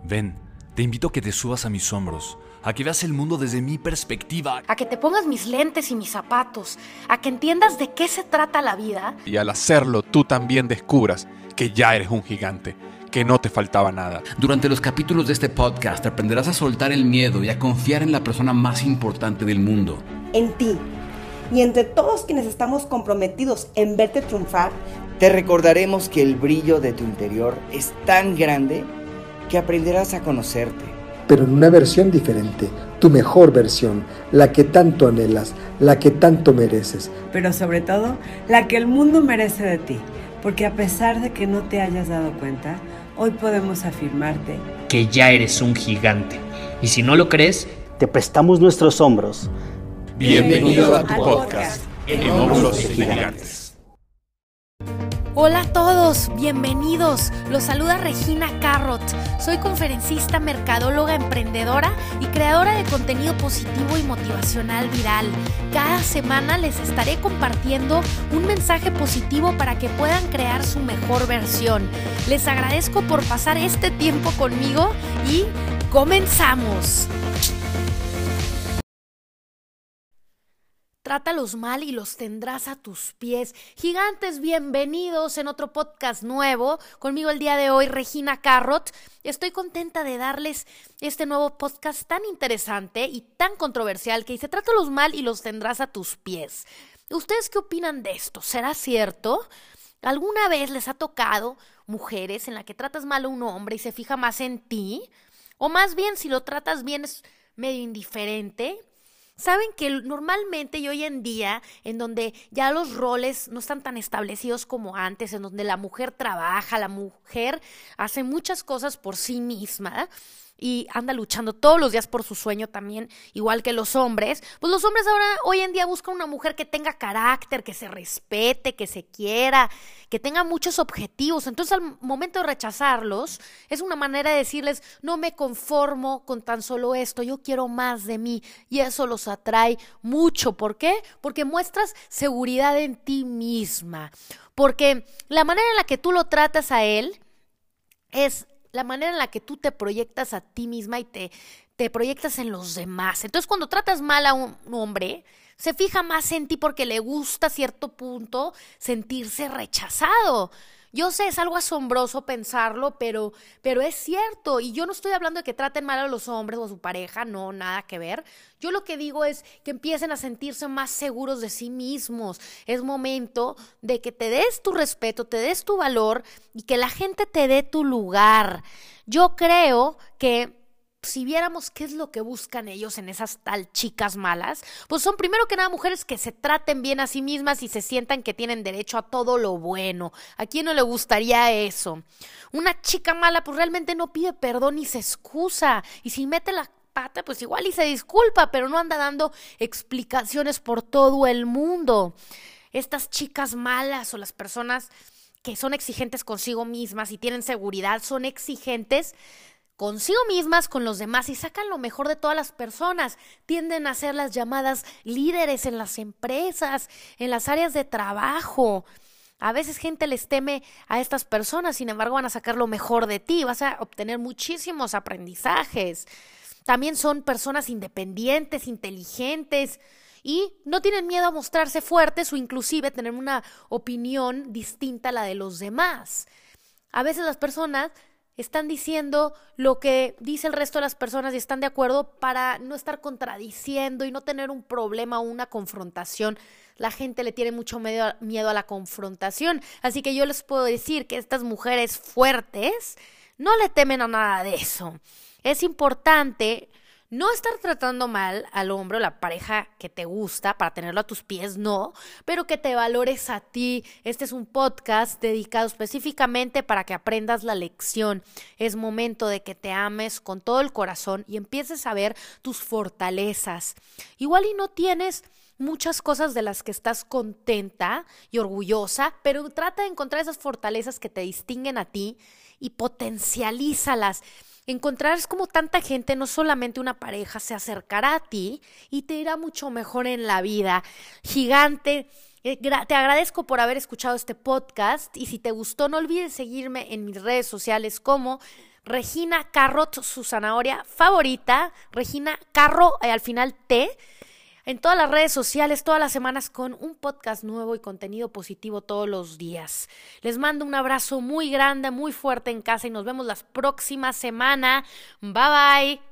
Ven, te invito a que te subas a mis hombros, a que veas el mundo desde mi perspectiva. A que te pongas mis lentes y mis zapatos, a que entiendas de qué se trata la vida. Y al hacerlo, tú también descubras que ya eres un gigante, que no te faltaba nada. Durante los capítulos de este podcast aprenderás a soltar el miedo y a confiar en la persona más importante del mundo. En ti. Y entre todos quienes estamos comprometidos en verte triunfar, te recordaremos que el brillo de tu interior es tan grande que aprenderás a conocerte. Pero en una versión diferente, tu mejor versión, la que tanto anhelas, la que tanto mereces. Pero sobre todo, la que el mundo merece de ti. Porque a pesar de que no te hayas dado cuenta, hoy podemos afirmarte que ya eres un gigante. Y si no lo crees, te prestamos nuestros hombros. Bienvenido a tu podcast, En Hombros de Gigantes. Hola a todos, bienvenidos. Los saluda Regina Carrot. Soy conferencista, mercadóloga, emprendedora y creadora de contenido positivo y motivacional viral. Cada semana les estaré compartiendo un mensaje positivo para que puedan crear su mejor versión. Les agradezco por pasar este tiempo conmigo y comenzamos. Trátalos mal y los tendrás a tus pies. Gigantes, bienvenidos en otro podcast nuevo. Conmigo el día de hoy, Regina Carrot. Estoy contenta de darles este nuevo podcast tan interesante y tan controversial que dice: trátalos mal y los tendrás a tus pies. ¿Ustedes qué opinan de esto? ¿Será cierto? ¿Alguna vez les ha tocado mujeres en la que tratas mal a un hombre y se fija más en ti? O más bien, si lo tratas bien, es medio indiferente. Saben que normalmente y hoy en día, en donde ya los roles no están tan establecidos como antes, en donde la mujer trabaja, la mujer hace muchas cosas por sí misma y anda luchando todos los días por su sueño también, igual que los hombres, pues los hombres ahora, hoy en día buscan una mujer que tenga carácter, que se respete, que se quiera, que tenga muchos objetivos. Entonces, al momento de rechazarlos, es una manera de decirles: no me conformo con tan solo esto, yo quiero más de mí, y eso los atrae mucho. ¿Por qué? Porque muestras seguridad en ti misma, porque la manera en la que tú lo tratas a él es la manera en la que tú te proyectas a ti misma y te proyectas en los demás. Entonces, cuando tratas mal a un hombre, se fija más en ti porque le gusta a cierto punto sentirse rechazado. Yo sé, es algo asombroso pensarlo, pero es cierto. Y yo no estoy hablando de que traten mal a los hombres o a su pareja, no, nada que ver. Yo lo que digo es que empiecen a sentirse más seguros de sí mismos. Es momento de que te des tu respeto, te des tu valor y que la gente te dé tu lugar. Yo creo que si viéramos qué es lo que buscan ellos en esas tal chicas malas, pues son primero que nada mujeres que se traten bien a sí mismas y se sientan que tienen derecho a todo lo bueno. ¿A quién no le gustaría eso? Una chica mala pues realmente no pide perdón ni se excusa, y si mete la pata pues igual y se disculpa, pero no anda dando explicaciones por todo el mundo. Estas chicas malas o las personas que son exigentes consigo mismas y tienen seguridad son exigentes consigo mismas, con los demás, y sacan lo mejor de todas las personas. Tienden a ser las llamadas líderes en las empresas, en las áreas de trabajo. A veces gente les teme a estas personas, sin embargo van a sacar lo mejor de ti, vas a obtener muchísimos aprendizajes. También son personas independientes, inteligentes y no tienen miedo a mostrarse fuertes o inclusive tener una opinión distinta a la de los demás. A veces las personas están diciendo lo que dice el resto de las personas y están de acuerdo para no estar contradiciendo y no tener un problema o una confrontación. La gente le tiene mucho miedo a la confrontación, así que yo les puedo decir que estas mujeres fuertes no le temen a nada de eso. Es importante no estar tratando mal al hombre o la pareja que te gusta para tenerlo a tus pies, no, pero que te valores a ti. Este es un podcast dedicado específicamente para que aprendas la lección. Es momento de que te ames con todo el corazón y empieces a ver tus fortalezas. Igual y no tienes muchas cosas de las que estás contenta y orgullosa, pero trata de encontrar esas fortalezas que te distinguen a ti y potencialízalas. Encontrar es como tanta gente, no solamente una pareja, se acercará a ti y te irá mucho mejor en la vida. Gigante, te agradezco por haber escuchado este podcast y si te gustó no olvides seguirme en mis redes sociales como Regina Carrot, su zanahoria favorita. Regina Carro, al final T. En todas las redes sociales, todas las semanas, con un podcast nuevo y contenido positivo todos los días. Les mando un abrazo muy grande, muy fuerte en casa y nos vemos la próxima semana. Bye bye.